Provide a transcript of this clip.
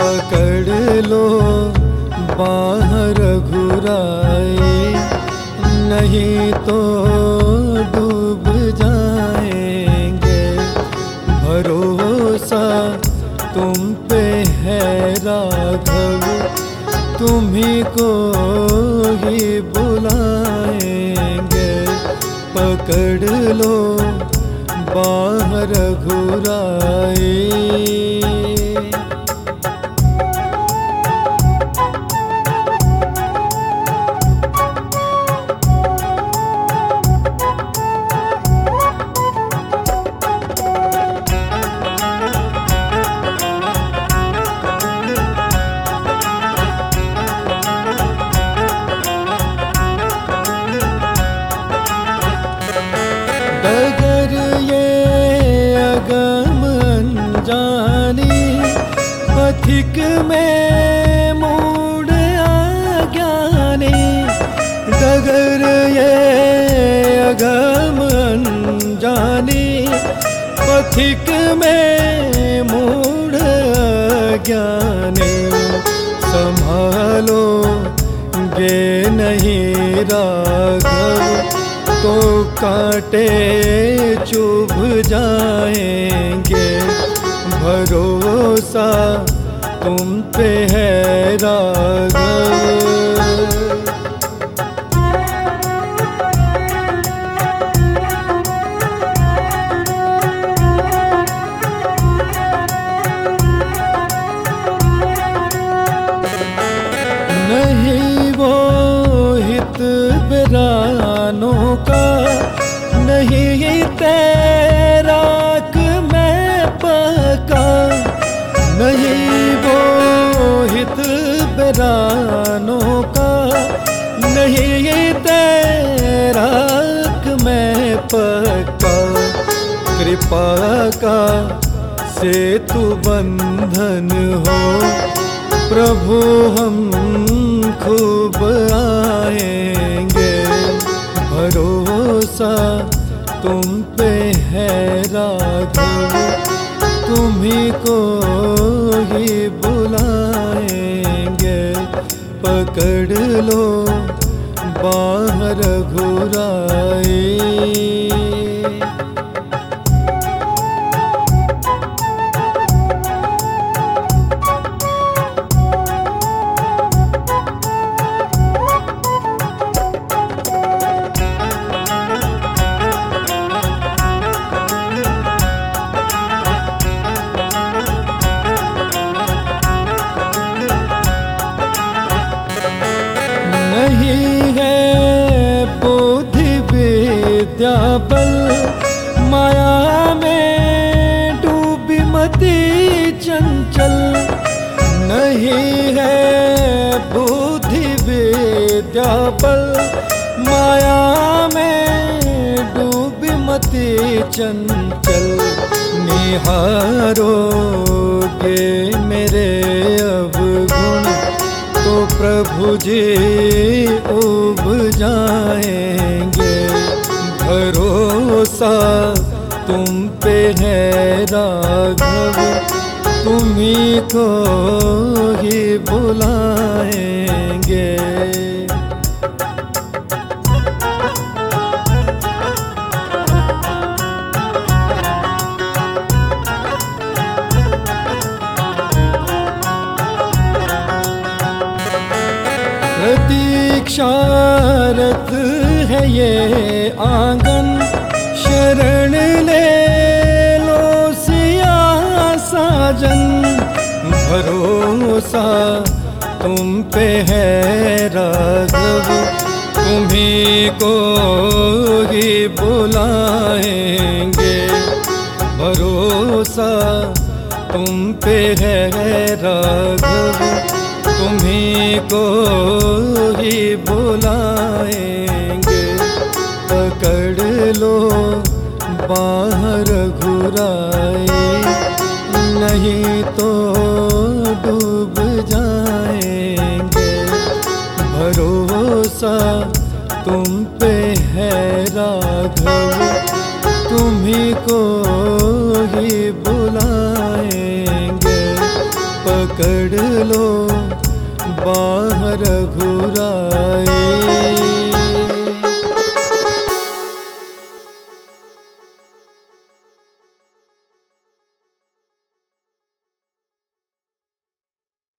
पकड़ लो बाहर घुराए, नहीं तो डूब जाएंगे। भरोसा तुम पे है राघव, तुम्ही को ही बुलाएंगे। पकड़ लो बाहर घुराए। डगर ये अगम अनजानी, पथिक में मूढ़ अज्ञानी। डगर ये अगम अनजानी, पथिक में मूढ़ अज्ञानी। संभालो गे नहीं राघव, तो कांटे चुभ जाएंगे। भरोसा तुम पे है राघव। नहीं वो हित बिरानों का, नहीं तैराक मैं पका। नहीं वो हित बिरानों का, नहीं तैराक मैं पका। कृपा का सेतु बंधन हो, प्रभु हम खूब आएंगे। भरोसा तुम पे है राघव, तुम्ही को ही बुलाएंगे। पकड़ लो बाहर घुराए। नहीं है बुद्धि विद्या बल, माया में डूबी मति चंचल। नहीं है बुद्धि विद्या बल, माया में डूबी मति चंचल। निहारोगे मेरे अवगुण, तो प्रभु जी उब जाएंगे। भरोसा तुम पे है राघव, तुम्ही को ही बुलाएंगे। प्रतीक्षारत है ये आंगन, शरण ले लो सिया साजन। भरोसा तुम पे है राघव, तुम्ही को ही बुलाएंगे। भरोसा तुम पे है राघव, तुम्ही को ही बुलाएंगे। पकड़ लो बाहर घुराए, नहीं तो डूब जाएंगे। भरोसा तुम पे है राघव, तुम्ही को ही बुलाएंगे। पकड़ लो बाह रघुराई।